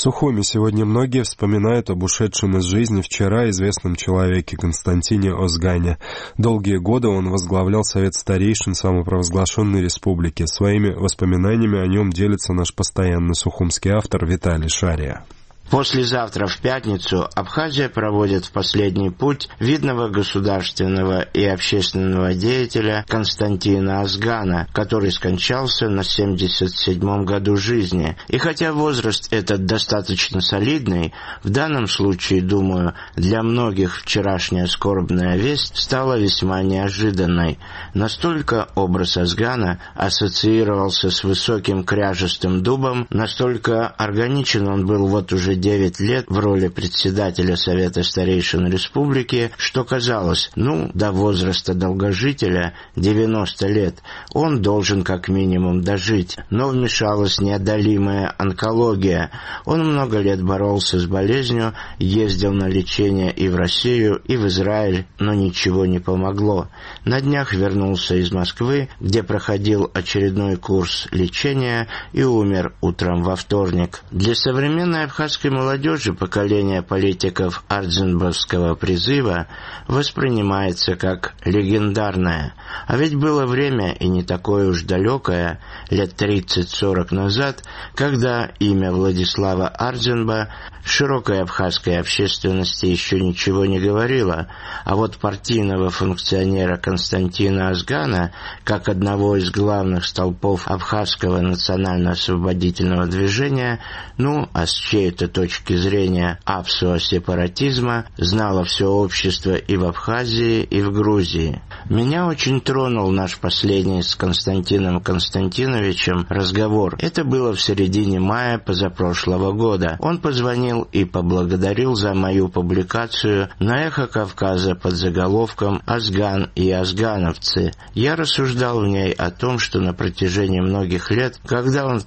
Сухуми сегодня многие вспоминают об ушедшем из жизни вчера известном человеке Константине Озгане. Долгие годы он возглавлял Совет старейшин самопровозглашенной республики. Своими воспоминаниями о нем делится наш постоянный сухумский автор Виталий Шария. Послезавтра, в пятницу, Абхазия проводит в последний путь видного государственного и общественного деятеля Константина Озгана, который скончался на 77-м году жизни. И хотя возраст этот достаточно солидный, в данном случае, думаю, для многих вчерашняя скорбная весть стала весьма неожиданной. Настолько образ Озгана ассоциировался с высоким кряжестым дубом, настолько органичен он был вот уже 9 лет в роли председателя Совета старейшин республики, что казалось, до возраста долгожителя 90 лет он должен как минимум дожить. Но вмешалась неодолимая онкология. Он много лет боролся с болезнью, ездил на лечение и в Россию, и в Израиль, но ничего не помогло. На днях вернулся из Москвы, где проходил очередной курс лечения и умер утром во вторник. Для современной абхазской молодежи поколение политиков Ардзинбовского призыва воспринимается как легендарное. А ведь было время, и не такое уж далекое, лет 30-40 назад, когда имя Владислава Ардзинба широкой абхазской общественности еще ничего не говорило, а вот партийного функционера Константина Озгана, как одного из главных столпов абхазского национально-освободительного движения, а с чьей-то точки зрения абсуа-сепаратизма, знало все общество и в Абхазии, и в Грузии. Меня очень тронул наш последний с Константином Константиновичем разговор. Это было в середине мая позапрошлого года. Он позвонил и поблагодарил за мою публикацию на «Эхо Кавказа» под заголовком «Озган и озгановцы». Я рассуждал в ней о том, что на протяжении многих лет, когда он в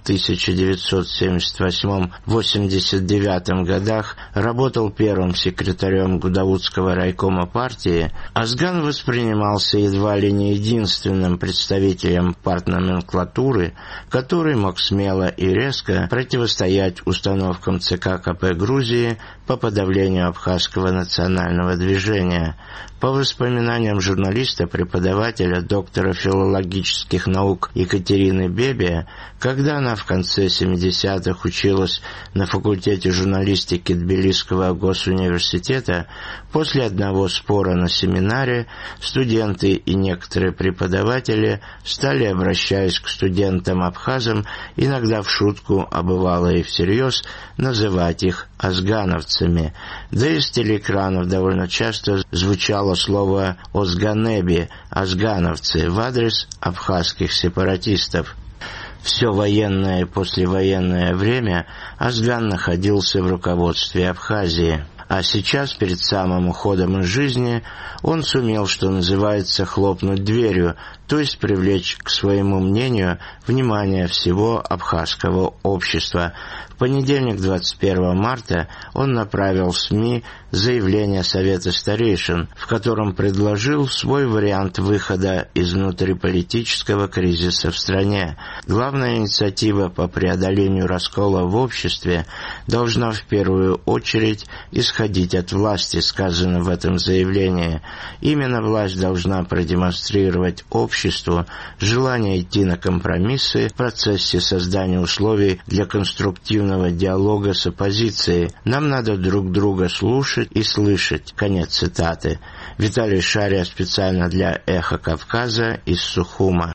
1978-89 годах работал первым секретарем Гудаутского райкома партии, Озган воспринимался едва ли не единственным представителем партноменклатуры, который мог смело и резко противостоять установкам ЦК КП Грузии по подавлению абхазского национального движения. По воспоминаниям журналиста-преподавателя, доктора филологических наук Екатерины Бебия, когда она в конце 70-х училась на факультете журналистики Тбилисского госуниверситета, после одного спора на семинаре студенты и некоторые преподаватели стали, обращаясь к студентам-абхазам, иногда в шутку, а бывало и всерьез, называть их озгановцами. Да и с телеэкранов довольно часто звучало слово «озганеби» – «озгановцы» в адрес абхазских сепаратистов. Все военное и послевоенное время Озган находился в руководстве Абхазии. А сейчас, перед самым уходом из жизни, он сумел, что называется, хлопнуть дверью, то есть привлечь к своему мнению внимание всего абхазского общества. В понедельник, 21 марта, он направил в СМИ заявление Совета старейшин, в котором предложил свой вариант выхода из внутриполитического кризиса в стране. Главная инициатива по преодолению раскола в обществе должна в первую очередь исходить от власти, сказано в этом заявлении. Именно власть должна продемонстрировать обществу желание идти на компромиссы в процессе создания условий для конструктивного диалога с оппозицией. Нам надо друг друга слушать и слышать. Конец цитаты. Виталий Шария специально для «Эхо Кавказа» из Сухума.